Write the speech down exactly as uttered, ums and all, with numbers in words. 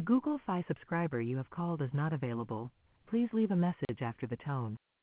Google Fi subscriber you have called is not available. Please leave a message after the tone.